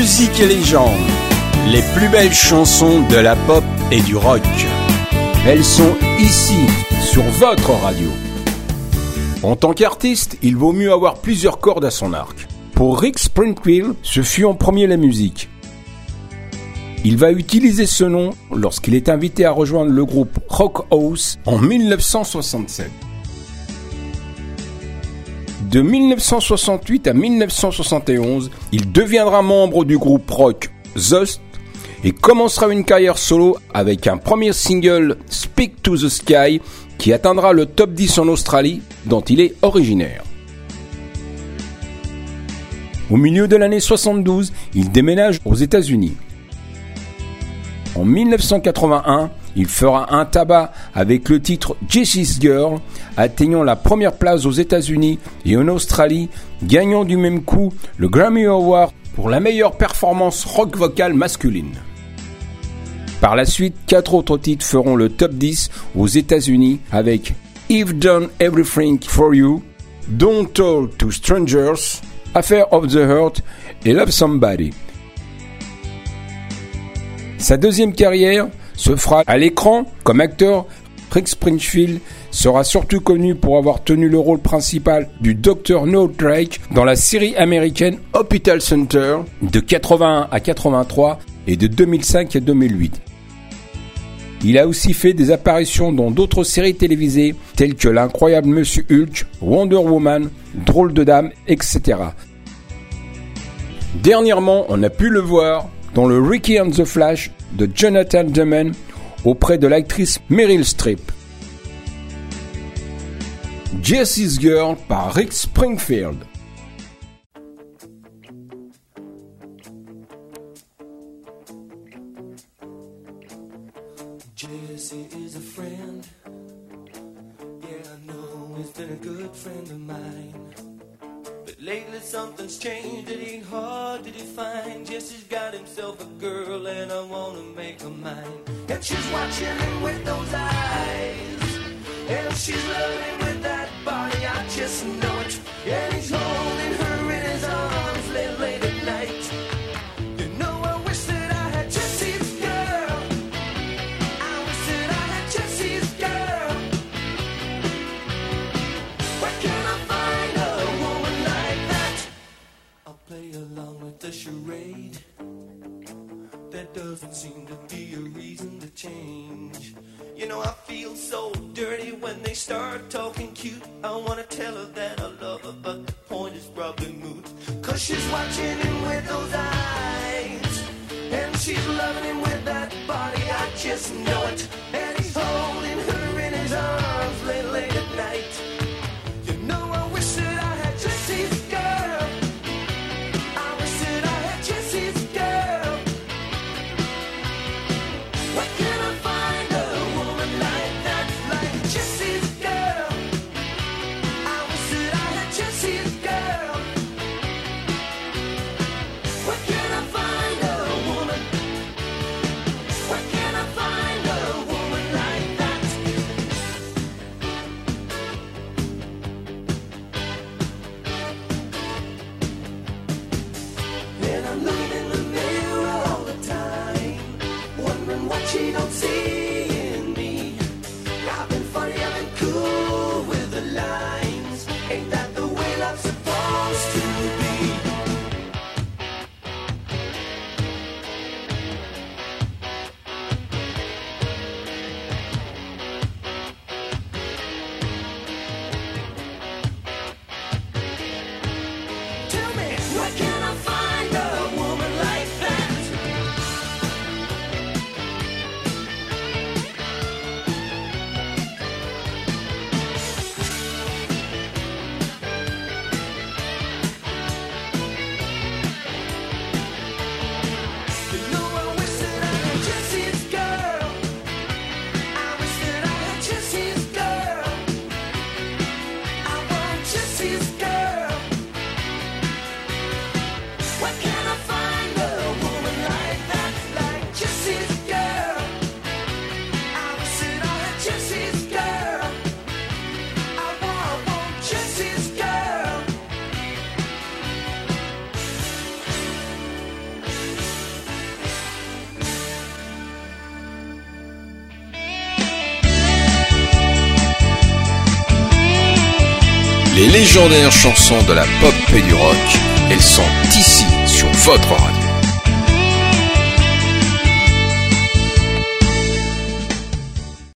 Musique et légende, les plus belles chansons de la pop et du rock. Elles sont ici, sur votre radio. En tant qu'artiste, il vaut mieux avoir plusieurs cordes à son arc. Pour Rick Springfield, ce fut en premier la musique. Il va utiliser ce nom lorsqu'il est invité à rejoindre le groupe Rock House en 1967. De 1968 à 1971, il deviendra membre du groupe rock Zust et commencera une carrière solo avec un premier single Speak to the Sky qui atteindra le top 10 en Australie dont il est originaire. Au milieu de l'année 72, il déménage aux États-Unis. En 1981, il fera un tabac avec le titre Jessie's Girl, atteignant la première place aux États-Unis et en Australie, gagnant du même coup le Grammy Award pour la meilleure performance rock vocale masculine. Par la suite, 4 autres titres feront le top 10 aux États-Unis avec I've Done Everything for You, Don't Talk to Strangers, Affair of the Heart et Love Somebody. Sa deuxième carrière se fera à l'écran comme acteur. Rick Springfield sera surtout connu pour avoir tenu le rôle principal du Dr. Noel Drake dans la série américaine Hospital Center de 81 à 83 et de 2005 à 2008. Il a aussi fait des apparitions dans d'autres séries télévisées telles que L'incroyable Monsieur Hulk, Wonder Woman, Drôle de Dame, etc. Dernièrement, on a pu le voir dans le Ricky and the Flash de Jonathan Demme auprès de l'actrice Meryl Streep. Jessie's Girl par Rick Springfield. Jessie is a friend. Yeah, I know he's been a good friend of mine. But lately something's changed, it ain't hard to define. Jesse's got himself a girl and I wanna make her mine. And she's watching him with those eyes, and she's loving him with that body, I just know it. And he's holding her in his arms late at night. You know I wish that I had Jesse's girl. I wish that I had Jesse's girl. Where can I find a woman like that? I'll play along with the charade. There doesn't seem to be a reason to change. You know I feel so dirty when they start talking cute. I wanna tell her that I love her, but the point is probably moot. Cause she's watching him with those eyes, and she's loving him with that body, I just know it. And he's holding her in his arms late at night. You know I wish that I had Jesse's girl. I wish that I had Jesse's girl. Where can I find a woman like that, like Jesse's girl? I wish that I had Jesse's girl. Where can I find a woman? Where can I find a woman? Les légendaires chansons de la pop et du rock, elles sont ici sur votre radio.